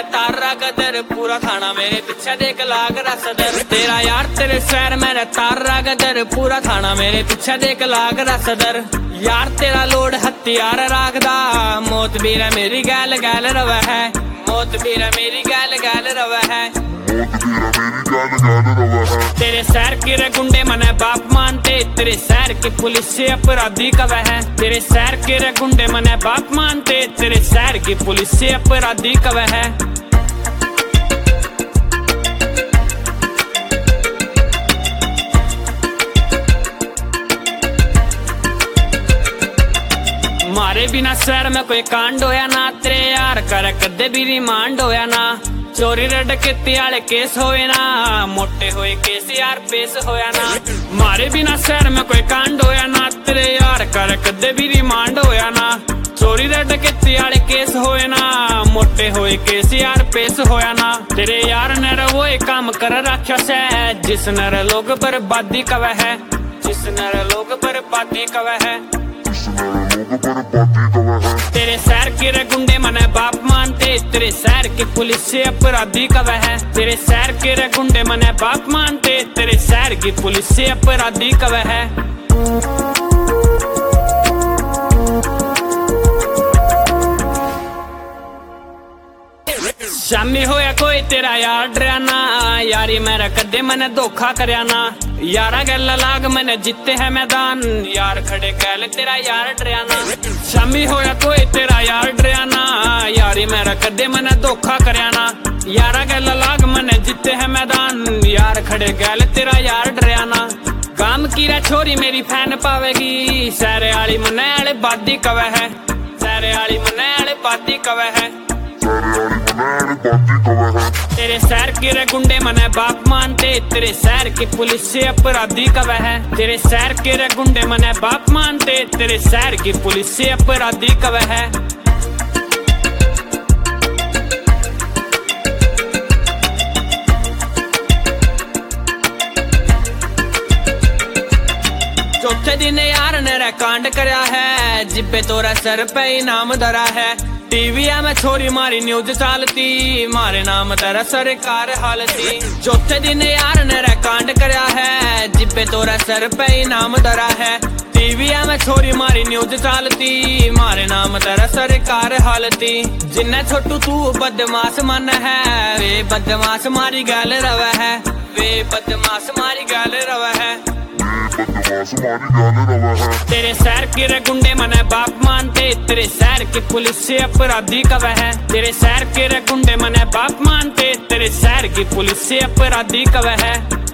तार रहा गदर, पूरा थाना मेरे पीछे देख लाग रहा सदर। तेरा यार तेरे शहर में तार रहा गदर, पूरा थाना मेरे पीछे देख लाग रहा सदर। यार तेरा लोड हथियार राखदा, मौत भी रे मेरी गैल गैल रवा है, मौत भी रे मेरी गैल गैल रवा है। तेरे शहर के रे गुंडे मने बाप मानते, तेरे शहर की पुलिस से अपराधी कवे है। तेरे शहर के रे गुंडे मने बाप मानते, तेरे शहर की पुलिस से अपराधी कवे है। मारे बिना शहर में कोई कांड होया ना, तेरे यार कर कदे भी रिमांड होया ना। चोरी रे डकैती आले केस होए ना, मोटे होए केस यार पेश होया ना। मारे बिना शहर में कोई कांड होया ना, तेरे यार कर कदे भी रिमांड होया ना। चोरी रे डकैती आले केस होए ना, मोटे होए केस यार पेश होया ना। तेरे यार ने रे वो एक काम कर रखा से, जिस नर लोग बर्बादी कवे है, जिस नर लोग बर्बादी कवे है। तेरे शहर के रे गुंडे मने बाप मानते, तेरे शहर की पुलिस से अपराधी कवे है। तेरे शहर के रे गुंडे मने बाप मानते, तेरे शहर की पुलिस से अपराधी कवे है। शामी होया कोई तेरा यार डराना, यारी मेरा कदे मैंने धोखा करया ना। यारा गल लाग मैंने जीते है मैदान, यार खड़े गल तेरा यार डराना। शामी होया कोई तेरा यार डराना, यारी मेरा कदे मैंने धोखा करया ना। यारा गल लाग मैंने जीते है मैदान, यार खड़े गल तेरा यार डराना। काम की रा छोरी मेरी फैन पावेगी, सारे आली मने आले बादी कवे है, सारे आली मने आले बादी कवे है। तेरे शहर के रे गुंडे मने बाप मानते, तेरे शहर की पुलिस से अपराधी कवे है। तेरे शहर के रे गुंडे मने बाप मानते, तेरे शहर की पुलिस से अपराधी कवे है। चौथे दिन यार ने रे कांड करया है, जिब्बे तोरा सर पे इनाम धरा है। टीवी में छोरी मारी न्यूज चालती, मारे नाम तेरा सरकार हालती। चौथे दिन यार ने रे कांड करया है, जिब्बे तोरा सर पे इनाम धरा है। टीवी में छोरी मारी न्यूज चालती, मारे नाम तेरा सरकार हालती। जिन्ने छोटू तू बदमाश मन है, वे बदमाश मारी गल रवा है, वे बदमाश मारी गल रवा है। तेरे शहर के रे गुंडे मने बाप मानते, तेरे शहर की पुलिस से अपराधी कवे है। तेरे शहर के रे गुंडे मने बाप मानते, तेरे शहर की पुलिस से अपराधी कवे है।